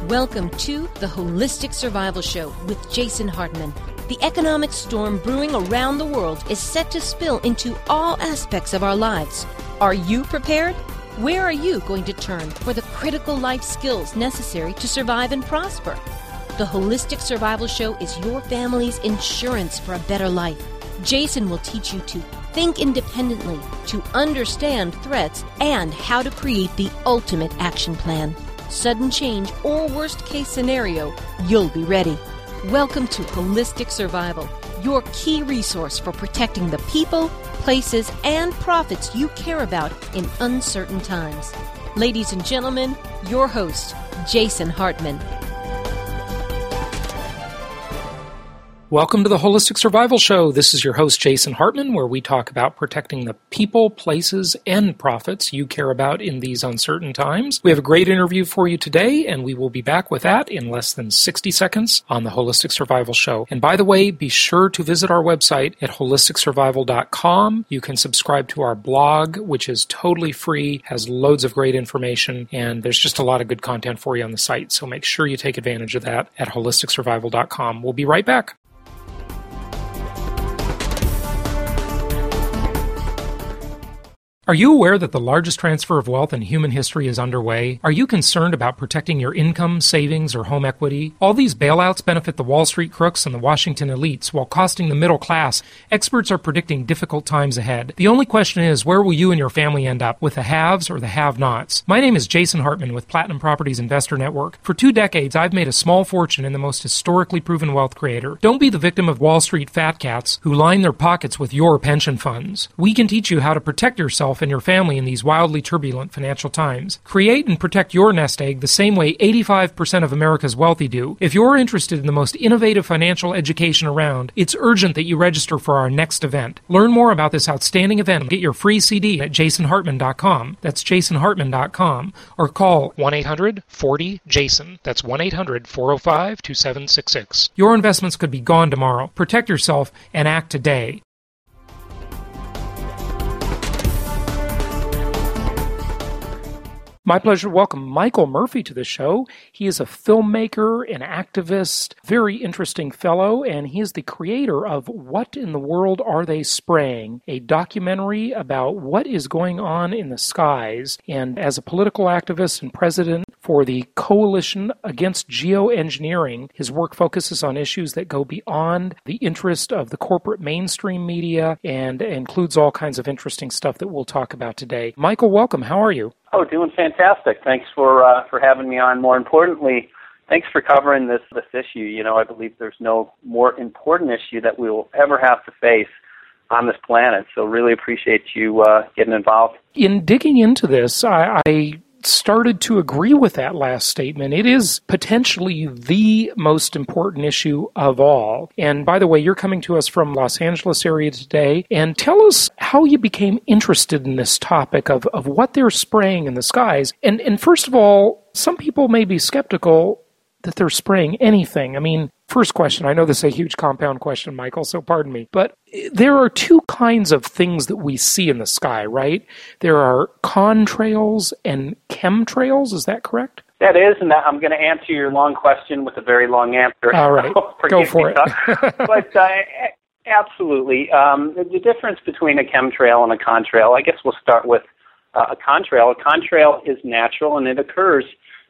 Welcome to the Holistic Survival Show with Jason Hartman. The economic storm brewing around the world is set to spill into all aspects of our lives. Are you prepared? Where are you going to turn for the critical life skills necessary to survive and prosper? The Holistic Survival Show is your family's insurance for a better life. Jason will teach you to think independently, to understand threats, and how to create the ultimate action plan. Sudden change or worst case scenario, you'll be ready. Welcome to Holistic Survival, your key resource for protecting the people, places, and profits you care about in uncertain times. Ladies and gentlemen, your host, Jason Hartman. Welcome to the Holistic Survival Show. This is your host, Jason Hartman, where we talk about protecting the people, places, and profits you care about in these uncertain times. We have a great interview for you today, and we will be back with that in less than 60 seconds on the Holistic Survival Show. And by the way, be sure to visit our website at holisticsurvival.com. You can subscribe to our blog, which is totally free, has loads of great information, and there's just a lot of good content for you on the site. So make sure you take advantage of that at holisticsurvival.com. We'll be right back. Are you aware that the largest transfer of wealth in human history is underway? Are you concerned about protecting your income, savings, or home equity? All these bailouts benefit the Wall Street crooks and the Washington elites while costing the middle class. Experts are predicting difficult times ahead. The only question is, where will you and your family end up, with the haves or the have-nots? My name is Jason Hartman with Platinum Properties Investor Network. For 2 decades, I've made a small fortune in the most historically proven wealth creator. Don't be the victim of Wall Street fat cats who line their pockets with your pension funds. We can teach you how to protect yourself and your family in these wildly turbulent financial times. Create and protect your nest egg the same way 85% of America's wealthy do. If you're interested in the most innovative financial education around, it's urgent that you register for our next event. Learn more about this outstanding event and get your free CD at jasonhartman.com. That's jasonhartman.com. Or call 1-800-40-JASON. That's 1-800-405-2766. Your investments could be gone tomorrow. Protect yourself and act today. My pleasure to welcome Michael Murphy to the show. He is a filmmaker, an activist, very interesting fellow, and he is the creator of What in the World Are They Spraying?, a documentary about what is going on in the skies. And as a political activist and president for the Coalition Against Geoengineering, his work focuses on issues that go beyond the interest of the corporate mainstream media and includes all kinds of interesting stuff that we'll talk about today. Michael, welcome. How are you? Oh, doing fantastic. Thanks for having me on. More importantly, thanks for covering this issue. You know, I believe there's no more important issue that we will ever have to face on this planet. So really appreciate you getting involved. In digging into this, I started to agree with that last statement. It is potentially the most important issue of all. And by the way, you're coming to us from Los Angeles area today. And tell us how you became interested in this topic of what they're spraying in the skies. And first of all, some people may be skeptical that they're spraying anything. I mean, first question, I know this is a huge compound question, Michael, so pardon me, but there are 2 kinds of things that we see in the sky, right? There are contrails and chemtrails, is that correct? That is, and I'm going to answer your long question with a very long answer. All right, go for it. But absolutely. The difference between a chemtrail and a contrail, I guess we'll start with a contrail. A contrail is natural, and it occurs,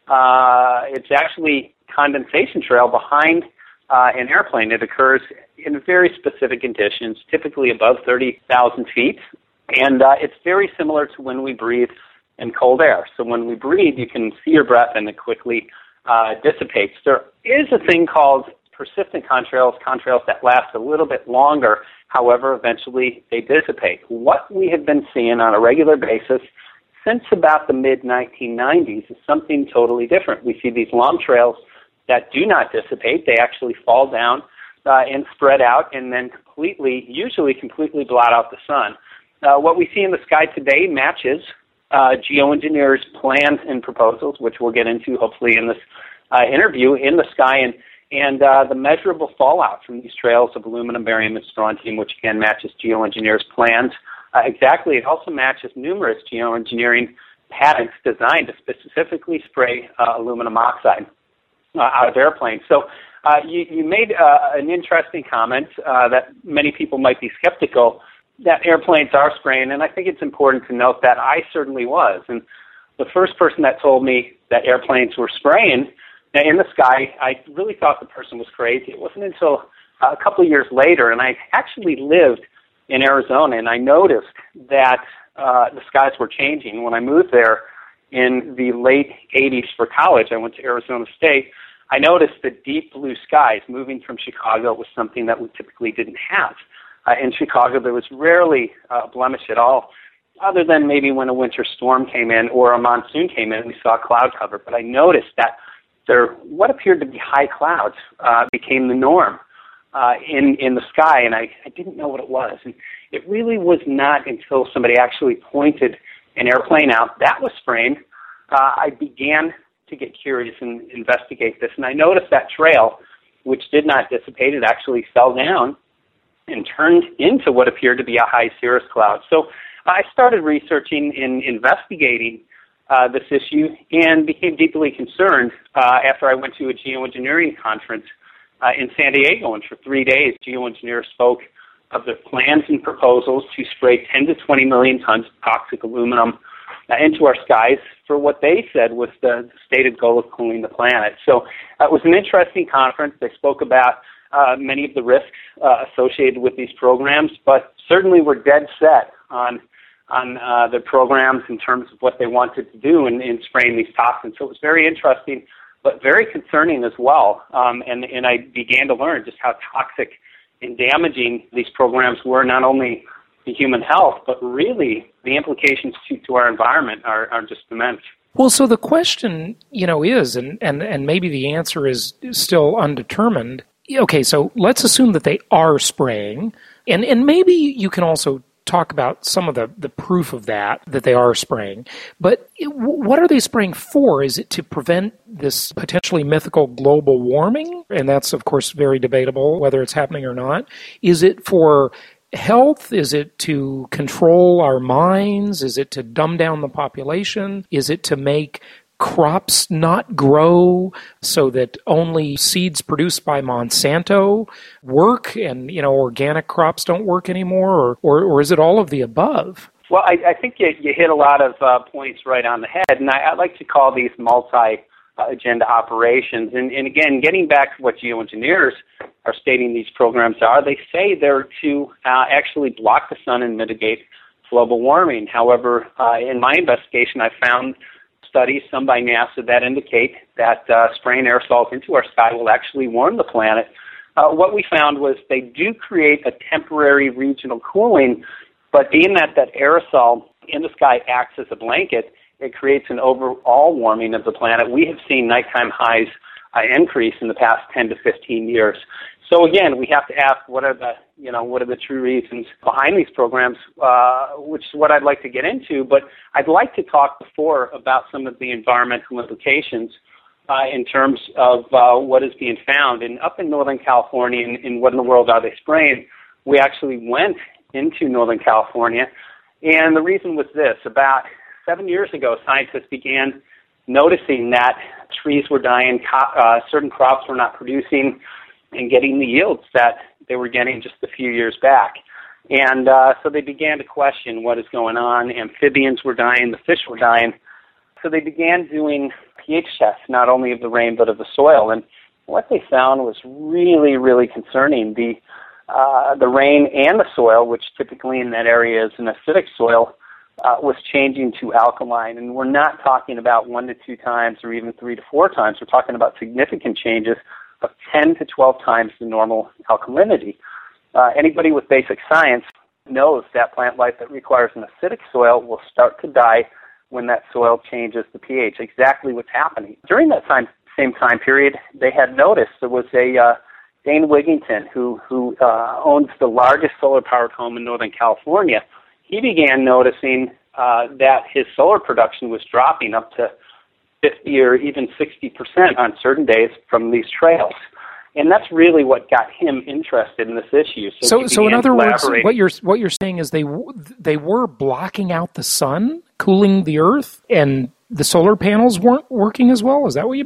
it's actually condensation trail behind an airplane. It occurs in very specific conditions, typically above 30,000 feet, and it's very similar to when we breathe in cold air. So when we breathe, you can see your breath and it quickly dissipates. There is a thing called persistent contrails that last a little bit longer. However, eventually they dissipate. What we have been seeing on a regular basis since about the mid-1990s is something totally different. We see these long trails that do not dissipate. They actually fall down and spread out and then usually completely blot out the sun. What we see in the sky today matches geoengineers' plans and proposals, which we'll get into hopefully in this interview, in the sky, and the measurable fallout from these trails of aluminum, barium, and strontium, which again matches geoengineers' plans. Exactly, it also matches numerous geoengineering patents designed to specifically spray aluminum oxide. out of airplanes. So you made an interesting comment that many people might be skeptical that airplanes are spraying, and I think it's important to note that I certainly was. And the first person that told me that airplanes were spraying in the sky, I really thought the person was crazy. It wasn't until a couple of years later, and I actually lived in Arizona, and I noticed that the skies were changing. When I moved there in the late 80s for college, I went to Arizona State, I noticed the deep blue skies. Moving from Chicago was something that we typically didn't have. In Chicago, there was rarely a blemish at all, other than maybe when a winter storm came in or a monsoon came in, we saw cloud cover. But I noticed that what appeared to be high clouds became the norm in the sky, and I didn't know what it was. And it really was not until somebody actually pointed an airplane out that was spraying, I began to get curious and investigate this. And I noticed that trail, which did not dissipate, it actually fell down and turned into what appeared to be a high cirrus cloud. So I started researching and investigating this issue and became deeply concerned after I went to a geoengineering conference in San Diego. And for 3 days, geoengineers spoke of their plans and proposals to spray 10 to 20 million tons of toxic aluminum into our skies for what they said was the stated goal of cooling the planet. So it was an interesting conference. They spoke about many of the risks associated with these programs, but certainly were dead set on the programs in terms of what they wanted to do in spraying these toxins. So it was very interesting, but very concerning as well. And I began to learn just how toxic and damaging these programs were, not only to human health, but really the implications to our environment are just immense. Well, so the question, is, and maybe the answer is still undetermined. Okay, so let's assume that they are spraying, and maybe you can also talk about some of the proof of that they are spraying. But what are they spraying for? Is it to prevent this potentially mythical global warming? And that's, of course, very debatable whether it's happening or not. Is it for health? Is it to control our minds? Is it to dumb down the population? Is it to make crops not grow so that only seeds produced by Monsanto work and, organic crops don't work anymore? Or is it all of the above? Well, I think you hit a lot of points right on the head, and I like to call these multi-agenda operations. And again, getting back to what geoengineers are stating these programs are, they say they're to actually block the sun and mitigate global warming. However, in my investigation, I found studies, some by NASA, that indicate that spraying aerosols into our sky will actually warm the planet. What we found was they do create a temporary regional cooling, but being that aerosol in the sky acts as a blanket, it creates an overall warming of the planet. We have seen nighttime highs increase in the past 10 to 15 years. So again, we have to ask what are the true reasons behind these programs, which is what I'd like to get into. But I'd like to talk before about some of the environmental implications in terms of what is being found. And up in Northern California, in What in the World Are They Spraying?, we actually went into Northern California. And the reason was this. About 7 years ago, scientists began noticing that trees were dying, certain crops were not producing and getting the yields that they were getting just a few years back. And so they began to question what is going on. Amphibians were dying, the fish were dying. So they began doing pH tests, not only of the rain but of the soil. And what they found was really, really concerning. The rain and the soil, which typically in that area is an acidic soil, was changing to alkaline. And we're not talking about 1 to 2 times or even 3 to 4 times. We're talking about significant changes of 10 to 12 times the normal alkalinity. Anybody with basic science knows that plant life that requires an acidic soil will start to die when that soil changes the pH. Exactly what's happening. During that same time period, they had noticed there was a Dane Wigington who owns the largest solar-powered home in Northern California. He began noticing that his solar production was dropping up to 50 or even 60% on certain days from these trails. And that's really what got him interested in this issue. So in other words, what you're saying is they were blocking out the sun, cooling the earth, and the solar panels weren't working as well? Is that what you mean?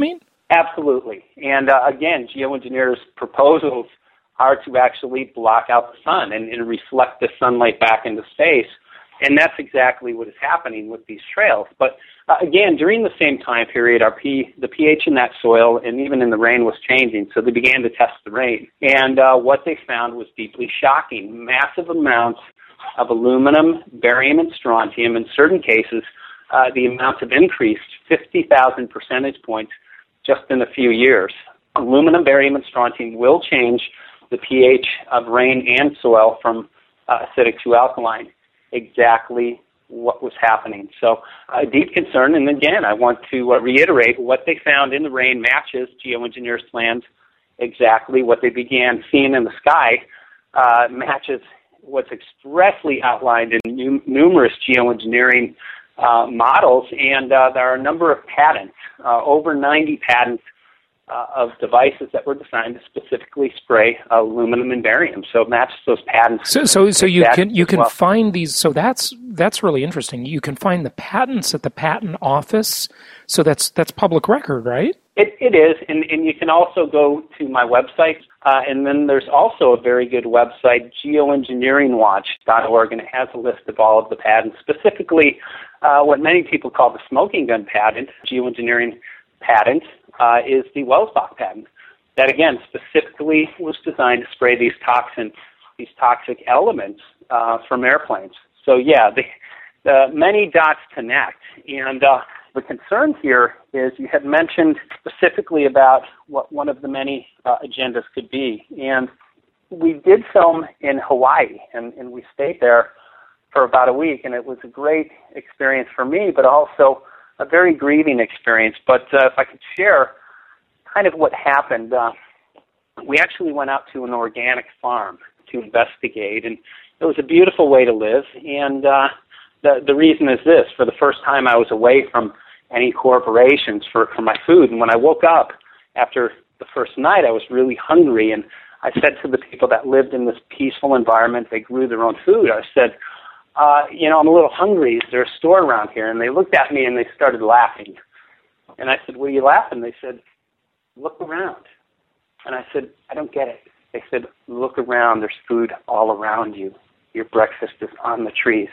Absolutely. And again, geoengineers' proposals are to actually block out the sun and reflect the sunlight back into space. And that's exactly what is happening with these trails. But again, during the same time period, the pH in that soil and even in the rain was changing, so they began to test the rain. And what they found was deeply shocking. Massive amounts of aluminum, barium, and strontium. In certain cases, the amounts have increased 50,000 percentage points just in a few years. Aluminum, barium, and strontium will change the pH of rain and soil from acidic to alkaline. Exactly what was happening. So a deep concern, and again, I want to reiterate what they found in the rain matches geoengineers' plans exactly. What they began seeing in the sky matches what's expressly outlined in numerous geoengineering models, and there are a number of patents, over 90 patents of devices that were designed to specifically spray aluminum and barium. So it matches those patents. So you can find these. So that's really interesting. You can find the patents at the patent office. So that's public record, right? It is, and you can also go to my website, and then there's also a very good website, geoengineeringwatch.org, and it has a list of all of the patents, specifically what many people call the smoking gun patent, geoengineering patent, is the Welsbach patent. That, again, specifically was designed to spray these toxic elements from airplanes. So, yeah, the many dots connect, and the concern here is you had mentioned specifically about what one of the many agendas could be. And we did film in Hawaii, and we stayed there for about a week, and it was a great experience for me, but also a very grieving experience. But if I could share kind of what happened, we actually went out to an organic farm to investigate, and it was a beautiful way to live. And the reason is this: for the first time, I was away from any corporations for my food. And when I woke up after the first night, I was really hungry. And I said to the people that lived in this peaceful environment, they grew their own food, I said, I'm a little hungry. Is there a store around here? And they looked at me and they started laughing. And I said, what are you laughing? They said, look around. And I said, I don't get it. They said, look around. There's food all around you. Your breakfast is on the trees.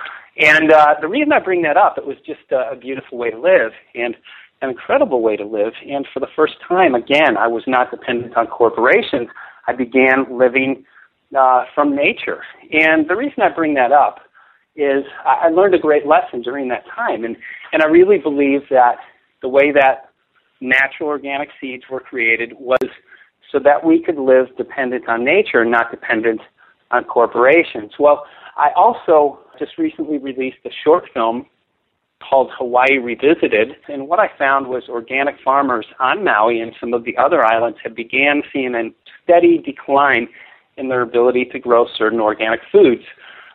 And the reason I bring that up, it was just a beautiful way to live and an incredible way to live. And for the first time, again, I was not dependent on corporations. I began living from nature. And the reason I bring that up is I learned a great lesson during that time. And I really believe that the way that natural organic seeds were created was so that we could live dependent on nature, not dependent on corporations. Well, I also just recently released a short film called Hawaii Revisited, and what I found was organic farmers on Maui and some of the other islands had began seeing a steady decline in their ability to grow certain organic foods,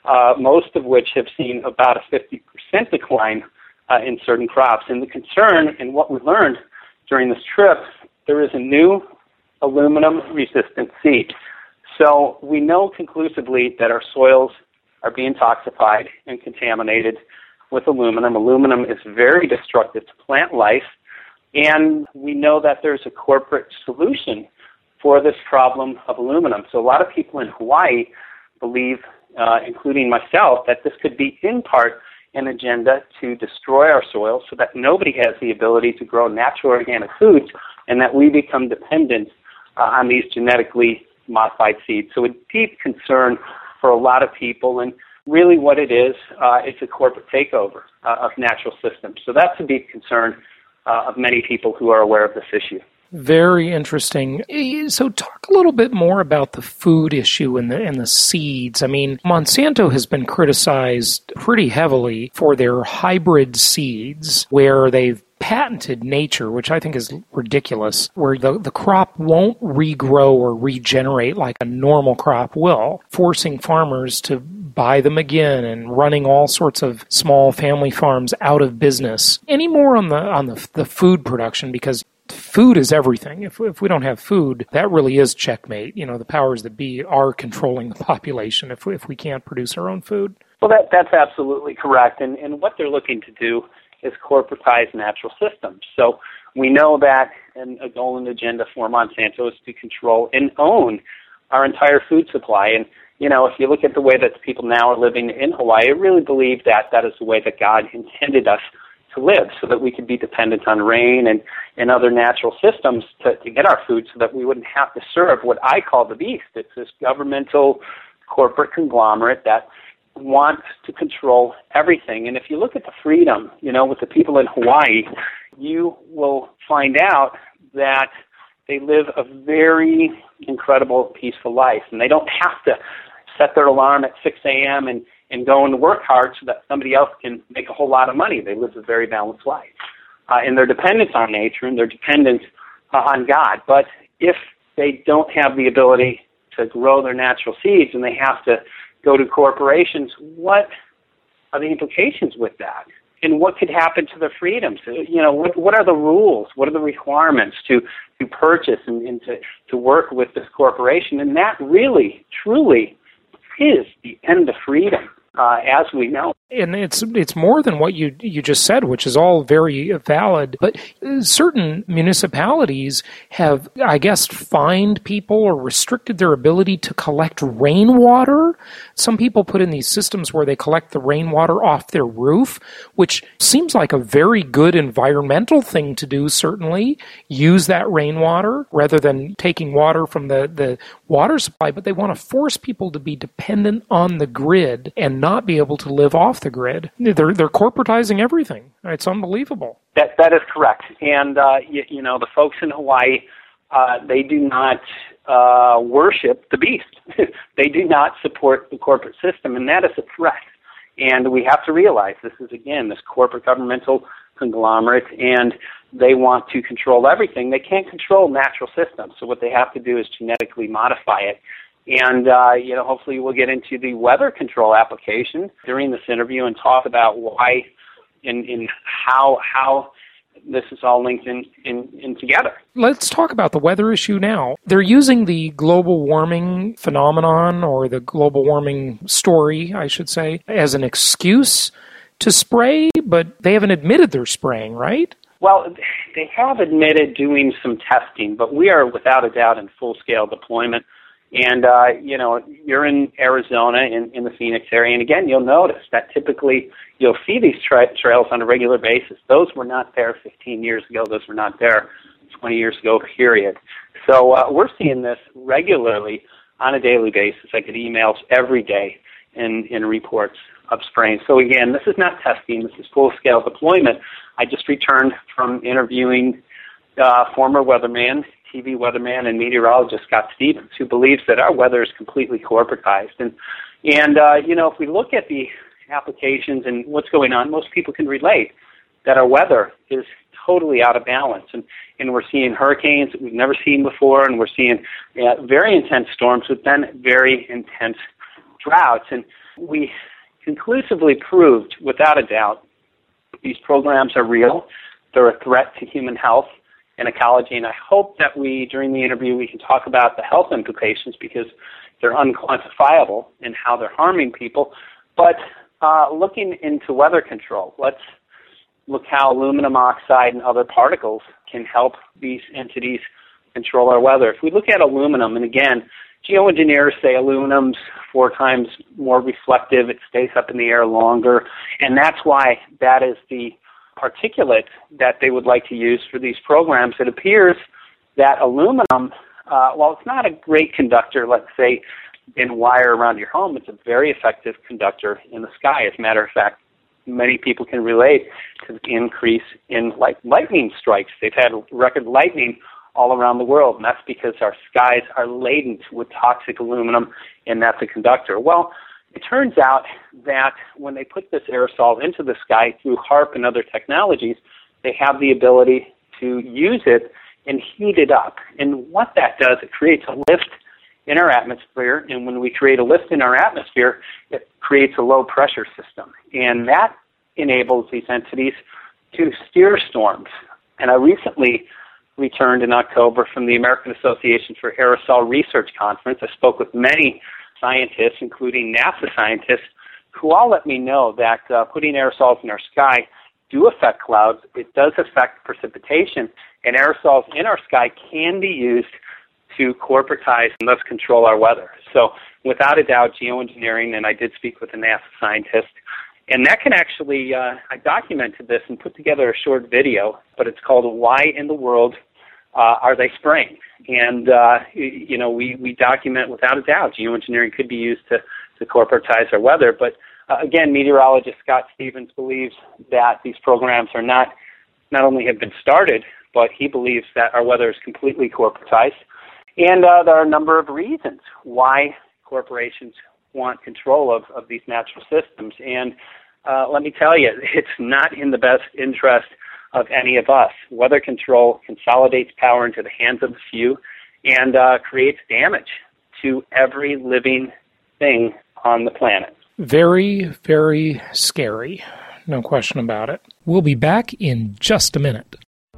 most of which have seen about a 50% decline in certain crops. And the concern, and what we learned during this trip, there is a new aluminum-resistant seed. So we know conclusively that our soils are being toxified and contaminated with aluminum. Aluminum is very destructive to plant life, and we know that there's a corporate solution for this problem of aluminum. So a lot of people in Hawaii believe, including myself, that this could be in part an agenda to destroy our soil so that nobody has the ability to grow natural organic foods and that we become dependent on these genetically modified seeds. So a deep concern for a lot of people, and really what it is, it's a corporate takeover of natural systems. So that's a deep concern of many people who are aware of this issue. Very interesting. So talk a little bit more about the food issue and the seeds. I mean, Monsanto has been criticized pretty heavily for their hybrid seeds, where they've patented nature, which I think is ridiculous, where the crop won't regrow or regenerate like a normal crop will, forcing farmers to buy them again and running all sorts of small family farms out of business. Any more on the food production, because food is everything. If we don't have food, that really is checkmate. You know, the powers that be are controlling the population if we can't produce our own food. Well, that's absolutely correct. And what they're looking to do is corporatize natural systems. So We know that a goal and agenda for Monsanto is to control and own our entire food supply. And, if you look at the way that people now are living in Hawaii, I really believe that that is the way that God intended us to live, so that we could be dependent on rain and other natural systems to get our food, so that we wouldn't have to serve what I call the beast. It's this governmental corporate conglomerate that wants to control everything. And if you look at the freedom, with the people in Hawaii, you will find out that they live a very incredible, peaceful life. And they don't have to set their alarm at 6 a.m. and go and work hard so that somebody else can make a whole lot of money. They live a very balanced life. And they're dependent on nature, and they're dependent on God. But if they don't have the ability to grow their natural seeds and they have to go to corporations, what are the implications with that? And what could happen to their freedoms? What are the rules? What are the requirements to purchase and to work with this corporation? And that really, truly is the end of freedom, as we know. And it's more than what you just said, which is all very valid. But certain municipalities have, I guess, fined people or restricted their ability to collect rainwater. Some people put in these systems where they collect the rainwater off their roof, which seems like a very good environmental thing to do, certainly. Use that rainwater rather than taking water from the water supply. But they want to force people to be dependent on the grid and not be able to live off the grid. They're corporatizing everything. It's unbelievable. That is correct. And the folks in Hawaii, they do not worship the beast. They do not support the corporate system, and that is a threat. And we have to realize this is, again, this corporate governmental conglomerate, and they want to control everything. They can't control natural systems, so what they have to do is genetically modify it. And, hopefully we'll get into the weather control application during this interview and talk about why and how this is all linked in together. Let's talk about the weather issue now. They're using the global warming phenomenon, or the global warming story, I should say, as an excuse to spray, but they haven't admitted they're spraying, right? Well, they have admitted doing some testing, but we are without a doubt in full-scale deployment. And, you're in Arizona, in the Phoenix area, and again, you'll notice that typically you'll see these trails on a regular basis. Those were not there 15 years ago. Those were not there 20 years ago, period. So we're seeing this regularly on a daily basis. I get emails every day in reports of spraying. So again, this is not testing. This is full-scale deployment. I just returned from interviewing former weatherman, TV weatherman and meteorologist Scott Stevens, who believes that our weather is completely corporatized. And if we look at the applications and what's going on, most people can relate that our weather is totally out of balance. And we're seeing hurricanes that we've never seen before, and we're seeing very intense storms with then very intense droughts. And we conclusively proved, without a doubt, these programs are real. They're a threat to human health and ecology, and I hope that during the interview, we can talk about the health implications, because they're unquantifiable in how they're harming people. But looking into weather control, let's look how aluminum oxide and other particles can help these entities control our weather. If we look at aluminum, and again, geoengineers say aluminum's 4 times more reflective, it stays up in the air longer, and that's why that is the particulate that they would like to use for these programs. It appears that aluminum, while it's not a great conductor, let's say, in wire around your home, it's a very effective conductor in the sky. As a matter of fact, many people can relate to the increase in lightning strikes. They've had record lightning all around the world, and that's because our skies are laden with toxic aluminum, and that's a conductor. Well, it turns out that when they put this aerosol into the sky through HAARP and other technologies, they have the ability to use it and heat it up. And what that does, it creates a lift in our atmosphere, and when we create a lift in our atmosphere, it creates a low-pressure system. And that enables these entities to steer storms. And I recently returned in October from the American Association for Aerosol Research Conference. I spoke with many scientists, including NASA scientists, who all let me know that putting aerosols in our sky do affect clouds. It does affect precipitation, and aerosols in our sky can be used to corporatize and thus control our weather. So without a doubt, geoengineering, and I did speak with a NASA scientist, and that can actually, I documented this and put together a short video, but it's called Why in the World Are They Spraying? And, we document without a doubt geoengineering could be used to corporatize our weather. But again, meteorologist Scott Stevens believes that these programs are not only have been started, but he believes that our weather is completely corporatized. And there are a number of reasons why corporations want control of these natural systems. And let me tell you, it's not in the best interest of any of us. Weather control consolidates power into the hands of the few and creates damage to every living thing on the planet. Very, very scary. No question about it. We'll be back in just a minute.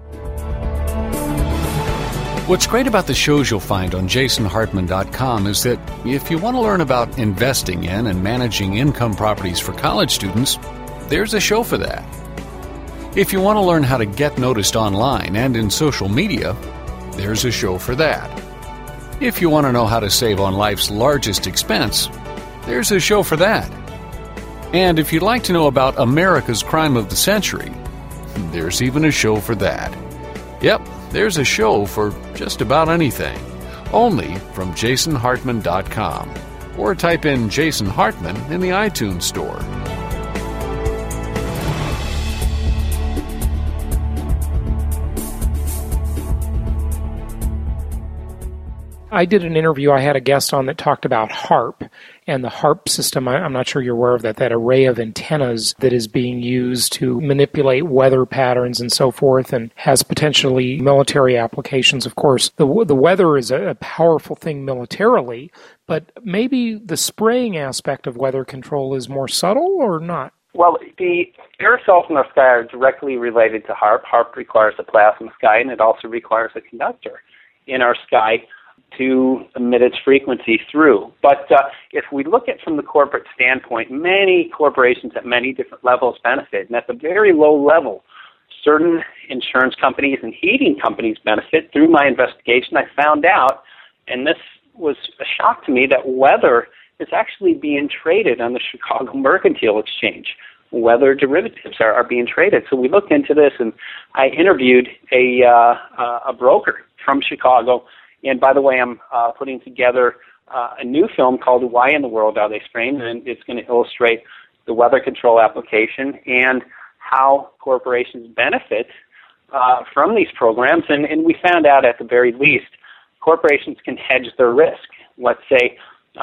What's great about the shows you'll find on jasonhartman.com is that if you want to learn about investing in and managing income properties for college students, there's a show for that. If you want to learn how to get noticed online and in social media, there's a show for that. If you want to know how to save on life's largest expense, there's a show for that. And if you'd like to know about America's crime of the century, there's even a show for that. Yep, there's a show for just about anything. Only from jasonhartman.com. Or type in Jason Hartman in the iTunes store. I did an interview. I had a guest on that talked about HAARP, and the HAARP system, I'm not sure you're aware of that array of antennas that is being used to manipulate weather patterns and so forth, and has potentially military applications. Of course, the weather is a powerful thing militarily, but maybe the spraying aspect of weather control is more subtle or not? Well, the aerosols in our sky are directly related to HAARP. HAARP requires a plasma sky, and it also requires a conductor in our sky to emit its frequency through. But if we look at from the corporate standpoint, many corporations at many different levels benefit. And at the very low level, certain insurance companies and heating companies benefit. Through my investigation, I found out, and this was a shock to me, that weather is actually being traded on the Chicago Mercantile Exchange. Weather derivatives are being traded. So we looked into this, and I interviewed a broker from Chicago. And by the way, I'm putting together a new film called Why in the World Are They Spraying? And it's going to illustrate the weather control application and how corporations benefit from these programs. And we found out at the very least, corporations can hedge their risk, let's say,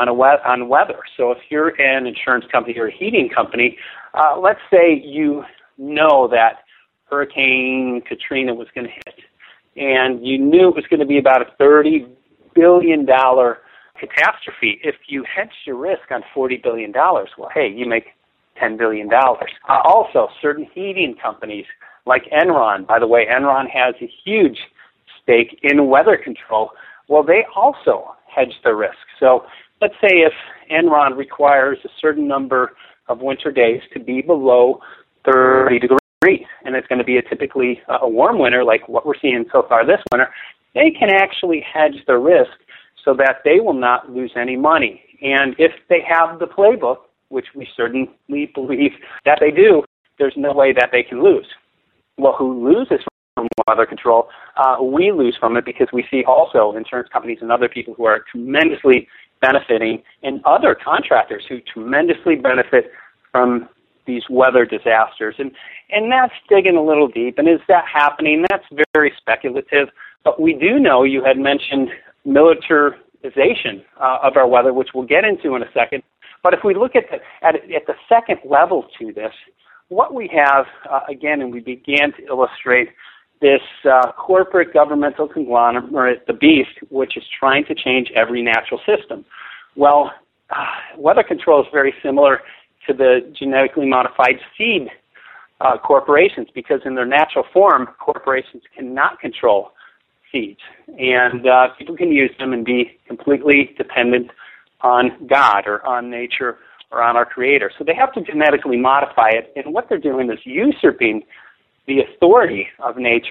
on weather. So if you're an insurance company or a heating company, let's say you know that Hurricane Katrina was going to hit, and you knew it was going to be about a $30 billion catastrophe. If you hedged your risk on $40 billion, well, hey, you make $10 billion. Also, certain heating companies like Enron, by the way, Enron has a huge stake in weather control. Well, they also hedge their risk. So let's say if Enron requires a certain number of winter days to be below 30 degrees, and it's going to be typically a warm winter like what we're seeing so far this winter, they can actually hedge their risk so that they will not lose any money. And if they have the playbook, which we certainly believe that they do, there's no way that they can lose. Well, who loses from weather control? We lose from it because we see also insurance companies and other people who are tremendously benefiting, and other contractors who tremendously benefit from these weather disasters. And that's digging a little deep. And is that happening? That's very speculative. But we do know, you had mentioned militarization of our weather, which we'll get into in a second. But if we look at the second level to this, what we have, again, and we began to illustrate this corporate governmental conglomerate, the beast, which is trying to change every natural system. Well, weather control is very similar to the genetically modified seed corporations, because in their natural form, corporations cannot control seeds. And people can use them and be completely dependent on God or on nature or on our Creator. So they have to genetically modify it, and what they're doing is usurping the authority of nature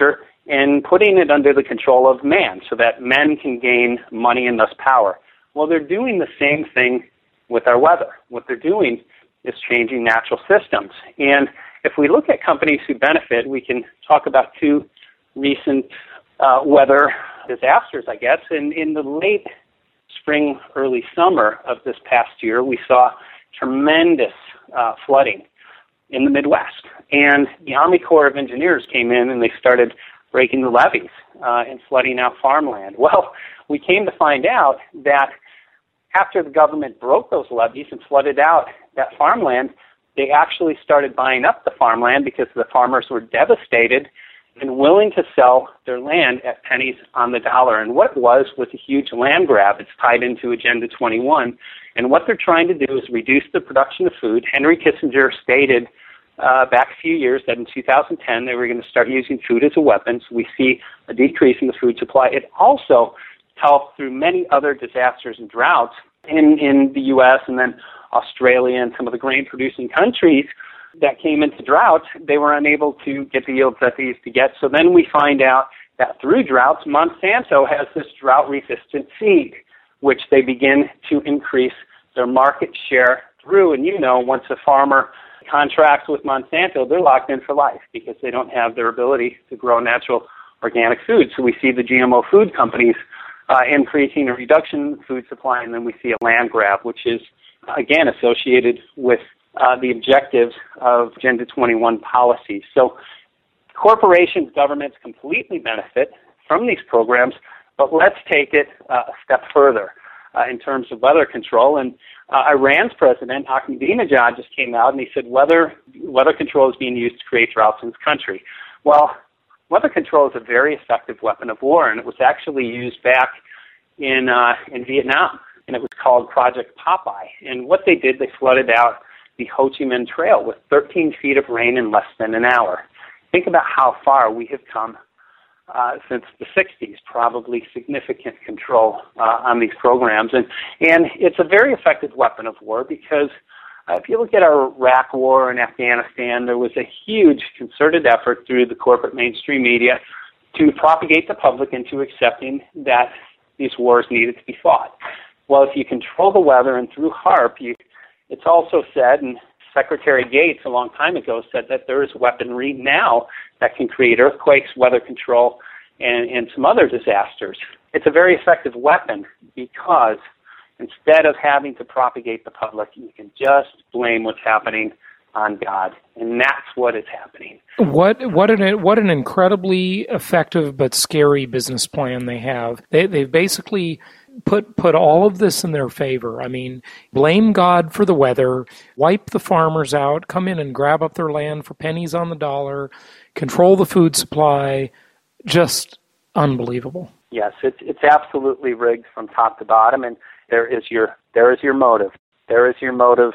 and putting it under the control of man so that men can gain money and thus power. Well, they're doing the same thing with our weather. What they're doing is changing natural systems. And if we look at companies who benefit, we can talk about two recent weather disasters, I guess. In the late spring, early summer of this past year, we saw tremendous flooding in the Midwest. And the Army Corps of Engineers came in and they started breaking the levees and flooding out farmland. Well, we came to find out that after the government broke those levees and flooded out that farmland, they actually started buying up the farmland because the farmers were devastated and willing to sell their land at pennies on the dollar. And what it was a huge land grab. It's tied into Agenda 21. And what they're trying to do is reduce the production of food. Henry Kissinger stated back a few years that in 2010 they were going to start using food as a weapon. So we see a decrease in the food supply. It also helped through many other disasters and droughts in the U.S. and then Australia and some of the grain-producing countries that came into drought. They were unable to get the yields that they used to get. So then we find out that through droughts, Monsanto has this drought-resistant seed, which they begin to increase their market share through. And once a farmer contracts with Monsanto, they're locked in for life because they don't have their ability to grow natural organic food. So we see the GMO food companies increasing a reduction in food supply, and then we see a land grab, which is, again, associated with the objectives of Agenda 21 policies. So corporations, governments completely benefit from these programs, but let's take it a step further in terms of weather control. And Iran's president, Ahmadinejad, just came out and he said weather control is being used to create droughts in this country. Well, weather control is a very effective weapon of war, and it was actually used back in Vietnam, and it was called Project Popeye. And what they did, they flooded out the Ho Chi Minh Trail with 13 feet of rain in less than an hour. Think about how far we have come since the 60s, probably significant control on these programs. And it's a very effective weapon of war because if you look at our Iraq war in Afghanistan, there was a huge concerted effort through the corporate mainstream media to propagate the public into accepting that these wars needed to be fought. Well, if you control the weather, and through HAARP, it's also said, and Secretary Gates a long time ago said that there is weaponry now that can create earthquakes, weather control, and some other disasters. It's a very effective weapon because instead of having to propagate the public, you can just blame what's happening on God, and that's what is happening. What an incredibly effective but scary business plan they have. They've basically put all of this in their favor. I mean, blame God for the weather, wipe the farmers out, come in and grab up their land for pennies on the dollar, control the food supply. Just unbelievable. Yes, it's absolutely rigged from top to bottom, and there is your motive. There is your motive,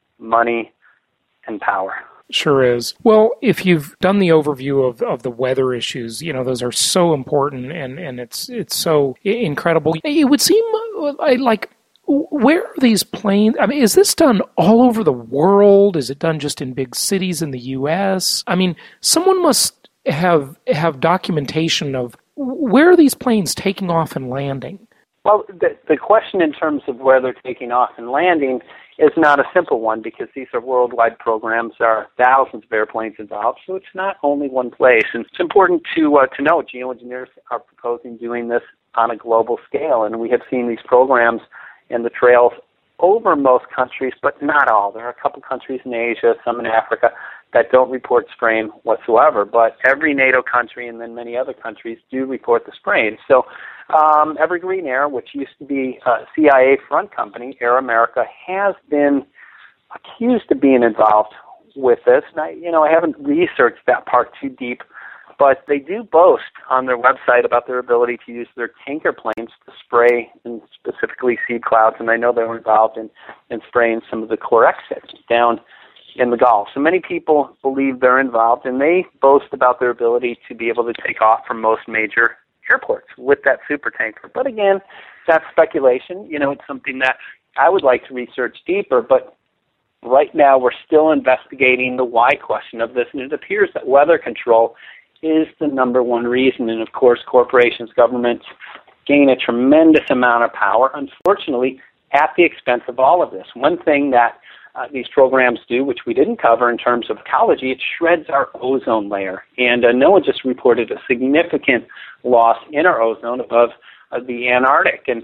money and power. Sure is. Well, if you've done the overview of the weather issues, those are so important and it's so incredible. It would seem like, where are these planes? I mean, is this done all over the world? Is it done just in big cities in the U.S.? I mean, someone must have documentation of where are these planes taking off and landing? Well, the question in terms of where they're taking off and landing is not a simple one because these are worldwide programs. There are thousands of airplanes involved, so it's not only one place. And it's important to know geoengineers are proposing doing this on a global scale, and we have seen these programs and the trails over most countries, but not all. There are a couple countries in Asia, some in Africa, that don't report spraying whatsoever, but every NATO country and then many other countries do report the spraying. So Evergreen Air, which used to be a CIA front company, Air America, has been accused of being involved with this. And I haven't researched that part too deep, but they do boast on their website about their ability to use their tanker planes to spray, and specifically seed clouds, and I know they were involved in spraying some of the Corexit down in the Gulf. So many people believe they're involved, and they boast about their ability to be able to take off from most major airports with that super tanker. But again, that's speculation. It's something that I would like to research deeper, but right now we're still investigating the why question of this, and it appears that weather control is the number one reason. And of course, corporations, governments gain a tremendous amount of power, unfortunately, at the expense of all of this. One thing that these programs do, which we didn't cover in terms of ecology, it shreds our ozone layer. And NOAA just reported a significant loss in our ozone above the Antarctic. And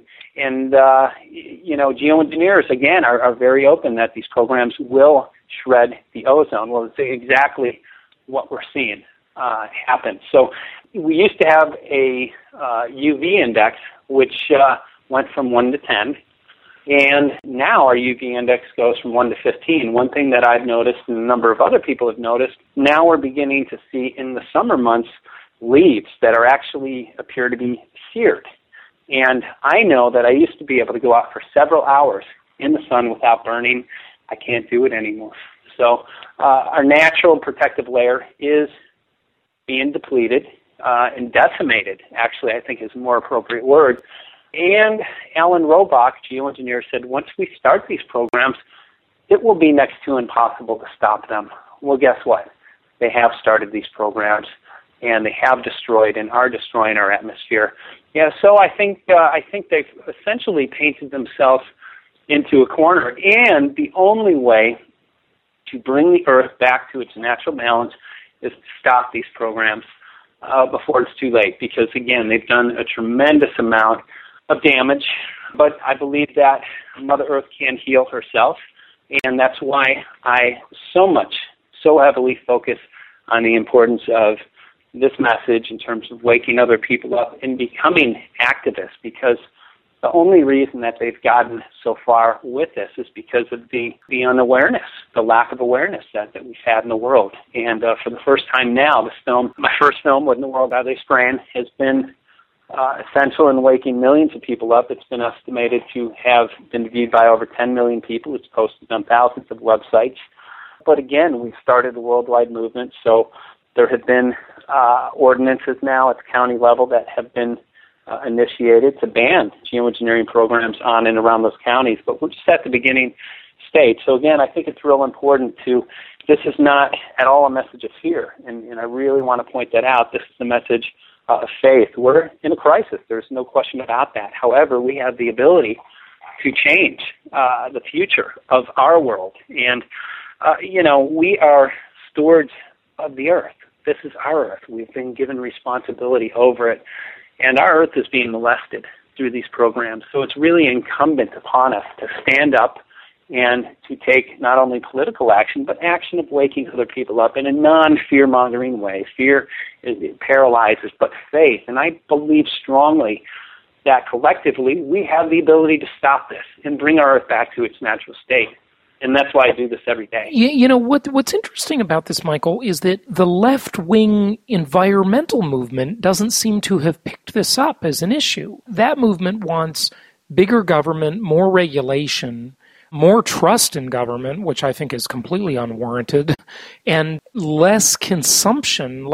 geoengineers, again, are very open that these programs will shred the ozone. Well, it's exactly what we're seeing happen. So we used to have a UV index, which went from 1 to 10. And now our UV index goes from 1 to 15. One thing that I've noticed, and a number of other people have noticed, now we're beginning to see in the summer months leaves that are actually appear to be seared. And I know that I used to be able to go out for several hours in the sun without burning. I can't do it anymore. So our natural protective layer is being depleted and decimated, actually, I think is a more appropriate word. And Alan Robach, geoengineer, said once we start these programs, it will be next to impossible to stop them. Well, guess what? They have started these programs, and they have destroyed and are destroying our atmosphere. Yeah, so I think they've essentially painted themselves into a corner. And the only way to bring the Earth back to its natural balance is to stop these programs before it's too late. Because, again, they've done a tremendous amount of damage, but I believe that Mother Earth can heal herself, and that's why I so heavily focus on the importance of this message in terms of waking other people up and becoming activists, because the only reason that they've gotten so far with this is because of the unawareness, the lack of awareness that we've had in the world. And for the first time now, my first film, What in the World Are They Spraying?, has been essential in waking millions of people up. It's been estimated to have been viewed by over 10 million people. It's posted on thousands of websites. But again, we've started a worldwide movement, so there have been ordinances now at the county level that have been initiated to ban geoengineering programs on and around those counties. But we're just at the beginning stage. So again, I think it's real important this is not at all a message of fear, and I really want to point that out. This is a message of faith. We're in a crisis. There's no question about that. However, we have the ability to change the future of our world. And, we are stewards of the earth. This is our earth. We've been given responsibility over it. And our earth is being molested through these programs. So it's really incumbent upon us to stand up and to take not only political action, but action of waking other people up in a non-fear-mongering way. Fear it paralyzes, but faith. And I believe strongly that collectively we have the ability to stop this and bring our earth back to its natural state. And that's why I do this every day. What's interesting about this, Michael, is that the left-wing environmental movement doesn't seem to have picked this up as an issue. That movement wants bigger government, more regulation, more trust in government, which I think is completely unwarranted, and less consumption,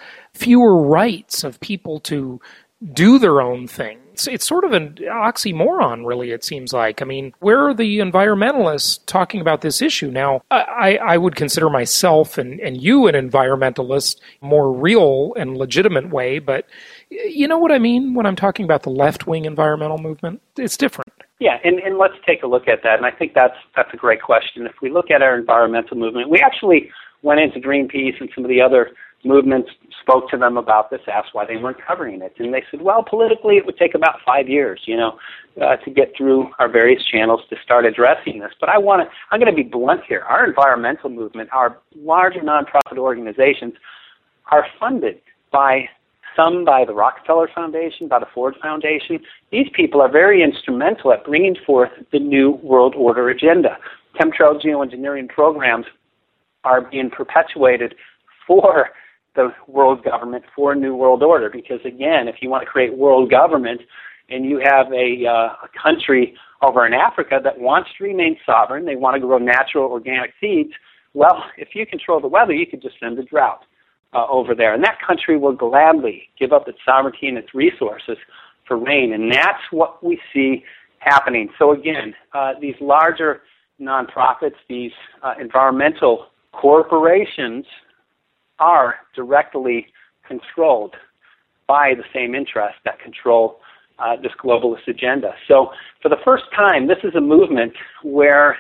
fewer rights of people to do their own thing. It's sort of an oxymoron, really, it seems like. I mean, where are the environmentalists talking about this issue? Now, I would consider myself and you an environmentalist, more real and legitimate way, but you know what I mean when I'm talking about the left-wing environmental movement? It's different. Yeah, and let's take a look at that. And I think that's a great question. If we look at our environmental movement, we actually went into Greenpeace and some of the other movements, spoke to them about this, asked why they weren't covering it. And they said, well, politically it would take about 5 years, to get through our various channels to start addressing this. But I'm going to be blunt here. Our environmental movement, our larger nonprofit organizations are funded by the Rockefeller Foundation, by the Ford Foundation. These people are very instrumental at bringing forth the New World Order agenda. Chemtrail geoengineering programs are being perpetuated for the world government, for New World Order, because again, if you want to create world government and you have a country over in Africa that wants to remain sovereign, they want to grow natural organic seeds, well, if you control the weather, you could just send a drought over there. And that country will gladly give up its sovereignty and its resources for rain. And that's what we see happening. So again, these larger nonprofits, these environmental corporations are directly controlled by the same interests that control this globalist agenda. So for the first time, this is a movement where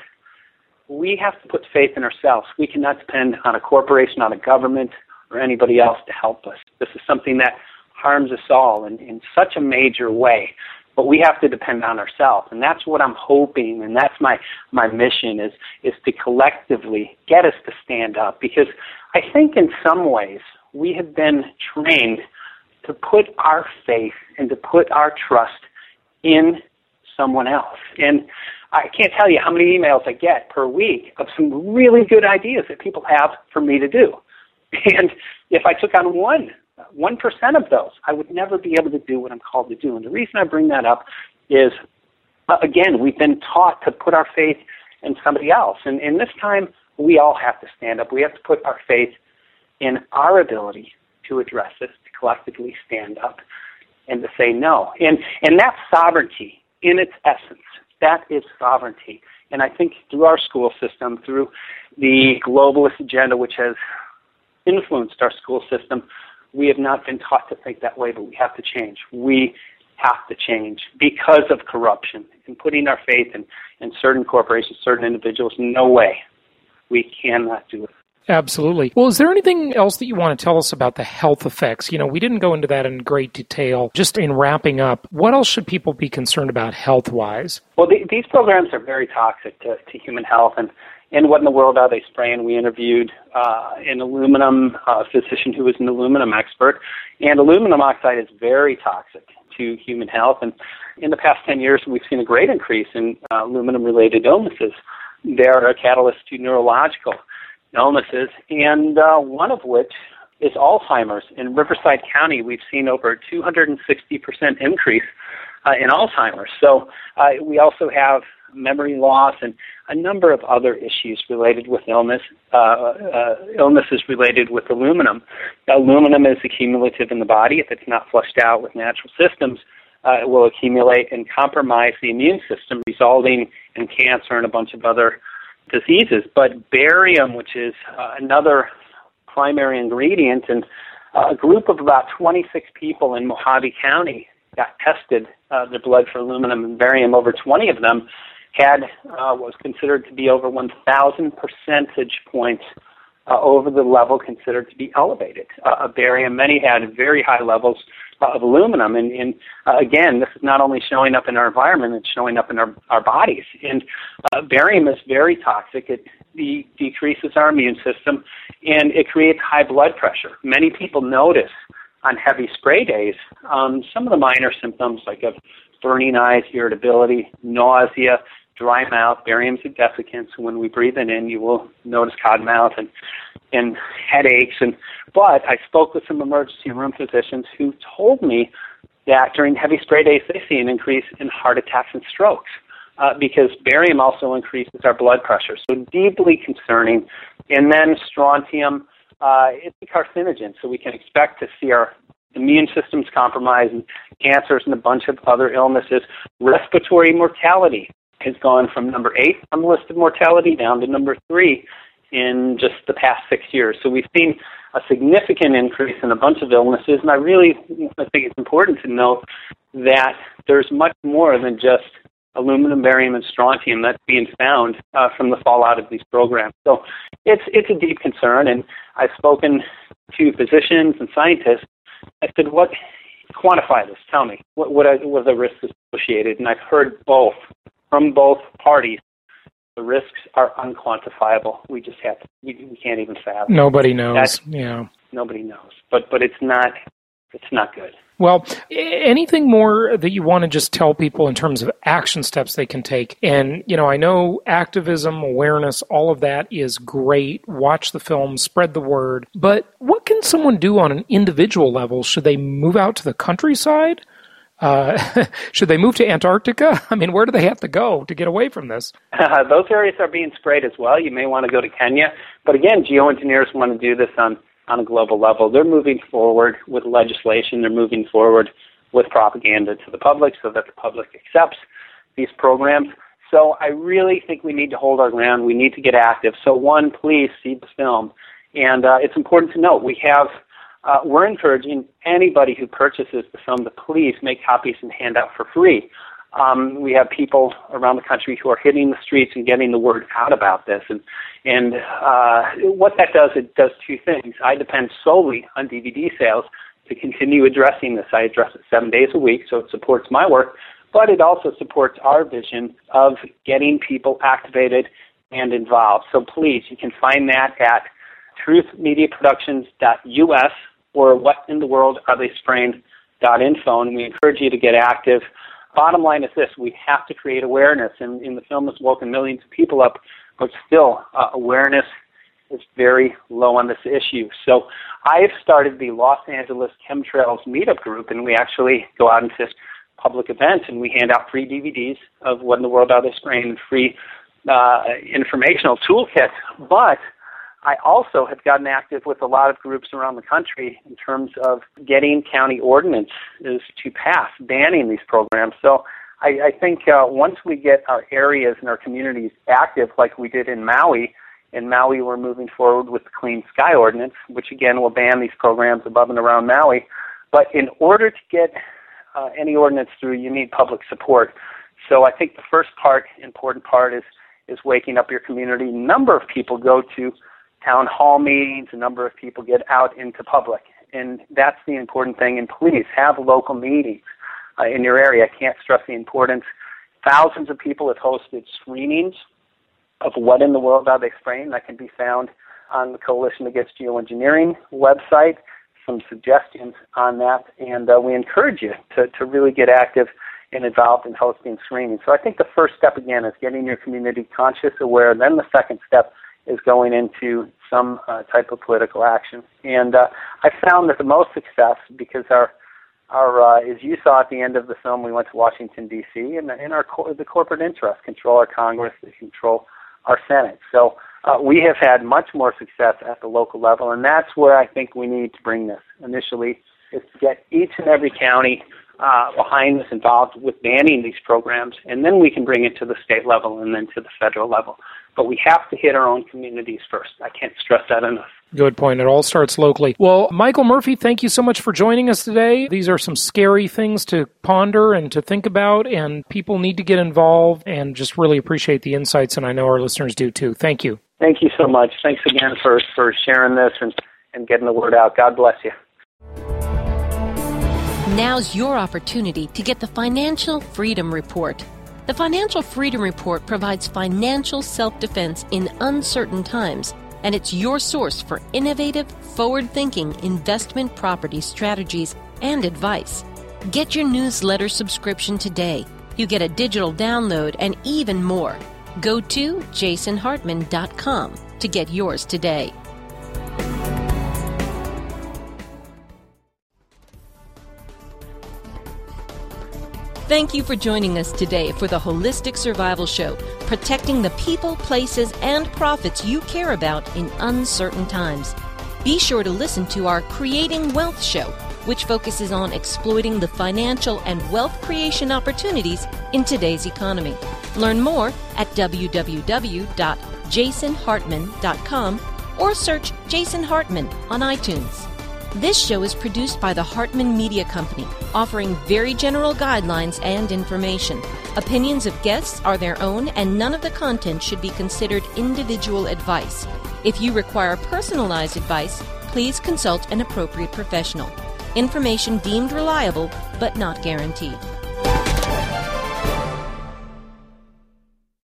we have to put faith in ourselves. We cannot depend on a corporation, on a government, or anybody else to help us. This is something that harms us all in such a major way. But we have to depend on ourselves. And that's what I'm hoping, and that's my mission, is to collectively get us to stand up. Because I think in some ways we have been trained to put our faith and to put our trust in someone else. And I can't tell you how many emails I get per week of some really good ideas that people have for me to do. And if I took on 1% of those, I would never be able to do what I'm called to do. And the reason I bring that up is, again, we've been taught to put our faith in somebody else. And in this time, we all have to stand up. We have to put our faith in our ability to address this, to collectively stand up and to say no. And that's sovereignty in its essence. That is sovereignty. And I think through our school system, through the globalist agenda, which has influenced our school system, we have not been taught to think that way, but we have to change. We have to change because of corruption and putting our faith in certain corporations, certain individuals. No way. We cannot do it. Absolutely. Well, is there anything else that you want to tell us about the health effects? You know, we didn't go into that in great detail. Just in wrapping up, what else should people be concerned about health-wise? Well, these programs are very toxic to human health. And what in the world are they spraying? We interviewed an aluminum physician who was an aluminum expert. And aluminum oxide is very toxic to human health. And in the past 10 years, we've seen a great increase in aluminum-related illnesses. They are a catalyst to neurological illnesses, and one of which is Alzheimer's. In Riverside County, we've seen over a 260% increase in Alzheimer's. So we also have memory loss and a number of other issues related with illnesses related with aluminum. Aluminum is accumulative in the body. If it's not flushed out with natural systems, it will accumulate and compromise the immune system, resulting in cancer and a bunch of other diseases. But barium, which is another primary ingredient, and a group of about 26 people in Mojave County got tested their blood for aluminum and barium. Over 20 of them had what was considered to be over 1,000 percentage points over the level considered to be elevated. Barium, many had very high levels of aluminum. And again, this is not only showing up in our environment, it's showing up in our bodies. And barium is very toxic. It decreases our immune system, and it creates high blood pressure. Many people notice on heavy spray days some of the minor symptoms like of burning eyes, irritability, nausea, dry mouth. Barium's a desiccant, so when we breathe it in, you will notice cotton mouth and headaches. But I spoke with some emergency room physicians who told me that during heavy spray days, they see an increase in heart attacks and strokes because barium also increases our blood pressure. So deeply concerning. And then strontium, it's a carcinogen, so we can expect to see our immune systems compromised and cancers and a bunch of other illnesses. Respiratory mortality has gone from number 8 on the list of mortality down to number 3 in just the past 6 years. So we've seen a significant increase in a bunch of illnesses, and I think it's important to note that there's much more than just aluminum, barium, and strontium that's being found from the fallout of these programs. So it's a deep concern, and I've spoken to physicians and scientists. I said, quantify this, tell me, what are the risks associated? And I've heard both, from both parties. The risks are unquantifiable. We just we can't even fathom. Nobody knows. Nobody knows. But it's not good. Well, anything more that you want to just tell people in terms of action steps they can take? And, I know activism, awareness, all of that is great. Watch the film, spread the word. But what can someone do on an individual level? Should they move out to the countryside? Should they move to Antarctica? I mean, where do they have to go to get away from this? Those areas are being sprayed as well. You may want to go to Kenya. But again, geoengineers want to do this on a global level. They're moving forward with legislation. They're moving forward with propaganda to the public so that the public accepts these programs. So I really think we need to hold our ground. We need to get active. So one, please see the film. And it's important to note we have we're encouraging anybody who purchases the film to please make copies and hand out for free. We have people around the country who are hitting the streets and getting the word out about this. And what that does, it does two things. I depend solely on DVD sales to continue addressing this. I address it 7 days a week, so it supports my work, but it also supports our vision of getting people activated and involved. So please, you can find that at truthmediaproductions.us or whatintheworldaretheyspraying.info, and we encourage you to get active. Bottom line is this: we have to create awareness, and the film has woken millions of people up, but still awareness is very low on this issue. So I've started the Los Angeles Chemtrails Meetup Group, and we actually go out into public events, and we hand out free DVDs of What in the World Are They Spraying, and free informational toolkits. But I also have gotten active with a lot of groups around the country in terms of getting county ordinances to pass, banning these programs. So I think once we get our areas and our communities active like we did in Maui, we're moving forward with the Clean Sky Ordinance, which again will ban these programs above and around Maui. But in order to get any ordinance through, you need public support. So I think the first important part is waking up your community. A number of people go to town hall meetings, a number of people get out into public, and that's the important thing. And please have local meetings in your area. I can't stress the importance. Thousands of people have hosted screenings of What in the World Are They Spraying? That can be found on the Coalition Against Geoengineering website. Some suggestions on that, and we encourage you to really get active and involved in hosting screenings. So I think the first step, again, is getting your community conscious, aware. Then the second step is going into some type of political action. And I found that the most success, because our as you saw at the end of the film, we went to Washington, D.C., and the corporate interests control our Congress, they control our Senate. So we have had much more success at the local level, and that's where I think we need to bring this initially, is to get each and every county behind this, involved with banning these programs, and then we can bring it to the state level and then to the federal level. But we have to hit our own communities first. I can't stress that enough. Good point. It all starts locally. Well, Michael Murphy, thank you so much for joining us today. These are some scary things to ponder and to think about, and people need to get involved, and just really appreciate the insights, and I know our listeners do too. Thank you. Thank you so much. Thanks again for sharing this and getting the word out. God bless you. Now's your opportunity to get the Financial Freedom Report. The Financial Freedom Report provides financial self-defense in uncertain times, and it's your source for innovative, forward-thinking investment property strategies and advice. Get your newsletter subscription today. You get a digital download and even more. Go to jasonhartman.com to get yours today. Thank you for joining us today for the Holistic Survival Show, protecting the people, places, and profits you care about in uncertain times. Be sure to listen to our Creating Wealth show, which focuses on exploiting the financial and wealth creation opportunities in today's economy. Learn more at www.jasonhartman.com or search Jason Hartman on iTunes. This show is produced by the Hartman Media Company, offering very general guidelines and information. Opinions of guests are their own, and none of the content should be considered individual advice. If you require personalized advice, please consult an appropriate professional. Information deemed reliable, but not guaranteed.